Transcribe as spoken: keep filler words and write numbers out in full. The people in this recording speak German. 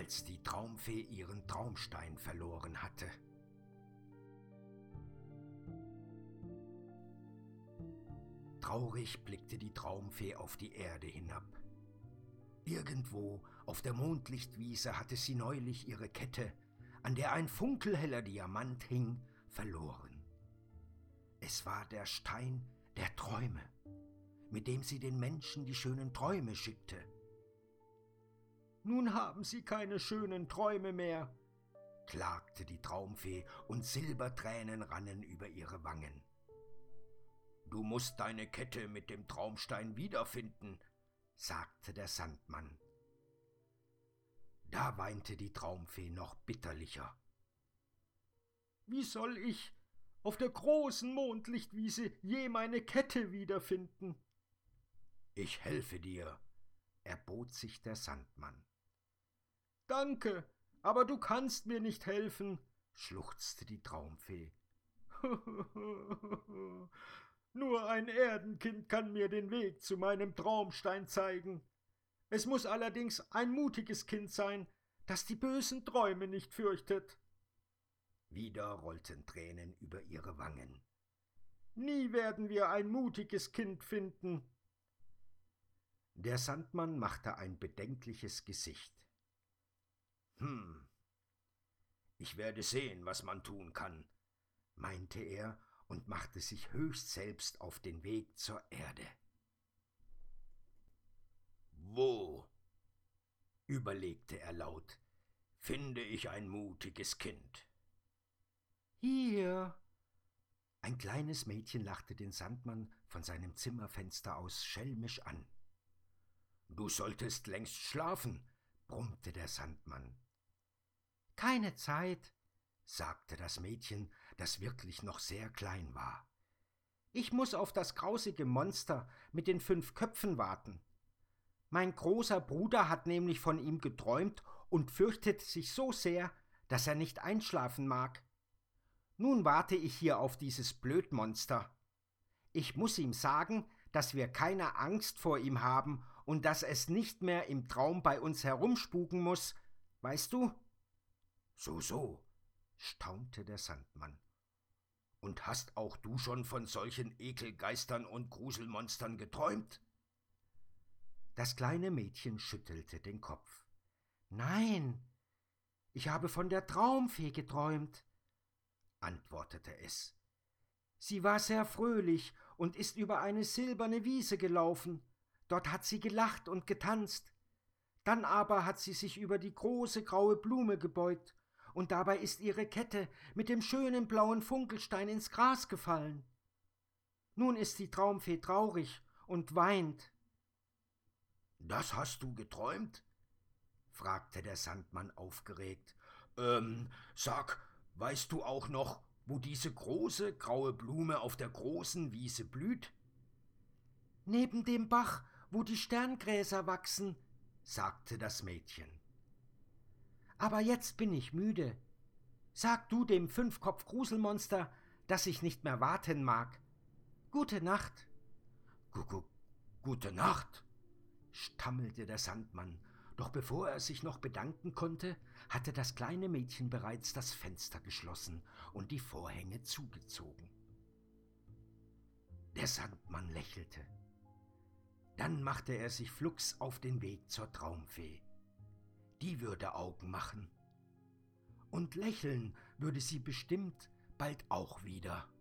als die Traumfee ihren Traumstein verloren hatte. Traurig blickte die Traumfee auf die Erde hinab. Irgendwo auf der Mondlichtwiese hatte sie neulich ihre Kette, an der ein funkelheller Diamant hing, verloren. Es war der Stein der Träume, mit dem sie den Menschen die schönen Träume schickte. »Nun haben sie keine schönen Träume mehr«, klagte die Traumfee, und Silbertränen rannen über ihre Wangen. »Du musst deine Kette mit dem Traumstein wiederfinden«, sagte der Sandmann. Da weinte die Traumfee noch bitterlicher. »Wie soll ich auf der großen Mondlichtwiese je meine Kette wiederfinden?« »Ich helfe dir«, erbot sich der Sandmann. »Danke, aber du kannst mir nicht helfen«, schluchzte die Traumfee. »Nur ein Erdenkind kann mir den Weg zu meinem Traumstein zeigen. Es muss allerdings ein mutiges Kind sein, das die bösen Träume nicht fürchtet.« Wieder rollten Tränen über ihre Wangen. »Nie werden wir ein mutiges Kind finden.« Der Sandmann machte ein bedenkliches Gesicht. »Hm, ich werde sehen, was man tun kann«, meinte er und machte sich höchst selbst auf den Weg zur Erde. »Wo«, überlegte er laut, »finde ich ein mutiges Kind?« »Hier«, ein kleines Mädchen lachte den Sandmann von seinem Zimmerfenster aus schelmisch an. »Du solltest längst schlafen«, brummte der Sandmann. »Keine Zeit«, sagte das Mädchen, das wirklich noch sehr klein war. »Ich muß auf das grausige Monster mit den fünf Köpfen warten. Mein großer Bruder hat nämlich von ihm geträumt und fürchtet sich so sehr, dass er nicht einschlafen mag. Nun warte ich hier auf dieses Blödmonster. Ich muß ihm sagen, dass wir keine Angst vor ihm haben und dass es nicht mehr im Traum bei uns herumspuken muß, weißt du?« »So, so«, staunte der Sandmann. »Und hast auch du schon von solchen Ekelgeistern und Gruselmonstern geträumt?« Das kleine Mädchen schüttelte den Kopf. »Nein, ich habe von der Traumfee geträumt«, antwortete es. »Sie war sehr fröhlich und ist über eine silberne Wiese gelaufen. Dort hat sie gelacht und getanzt. Dann aber hat sie sich über die große graue Blume gebeugt, und dabei ist ihre Kette mit dem schönen blauen Funkelstein ins Gras gefallen. Nun ist die Traumfee traurig und weint.« »Das hast du geträumt?«, fragte der Sandmann aufgeregt. »Ähm, sag, weißt du auch noch, wo diese große graue Blume auf der großen Wiese blüht?« »Neben dem Bach, wo die Sterngräser wachsen«, sagte das Mädchen. »Aber jetzt bin ich müde. Sag du dem Fünfkopf-Gruselmonster, dass ich nicht mehr warten mag. Gute Nacht.« »Gu- »Gute Nacht«, stammelte der Sandmann, doch bevor er sich noch bedanken konnte, hatte das kleine Mädchen bereits das Fenster geschlossen und die Vorhänge zugezogen. Der Sandmann lächelte. Dann machte er sich flugs auf den Weg zur Traumfee. Die würde Augen machen. Und lächeln würde sie bestimmt bald auch wieder.